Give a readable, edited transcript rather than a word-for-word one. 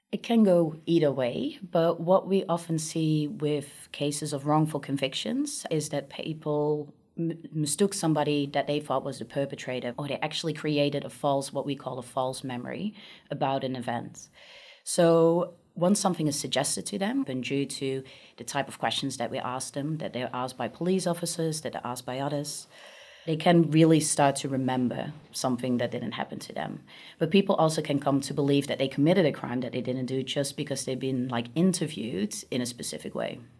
It can go either way, but what we often see with cases of wrongful convictions is that people mistook somebody that they thought was the perpetrator, or they actually created what we call a false memory about an event. So once something is suggested to them, and due to the type of questions that we ask them, that they're asked by police officers, that they're asked by others, they can really start to remember something that didn't happen to them. But people also can come to believe that they committed a crime that they didn't do just because they've been like interviewed in a specific way.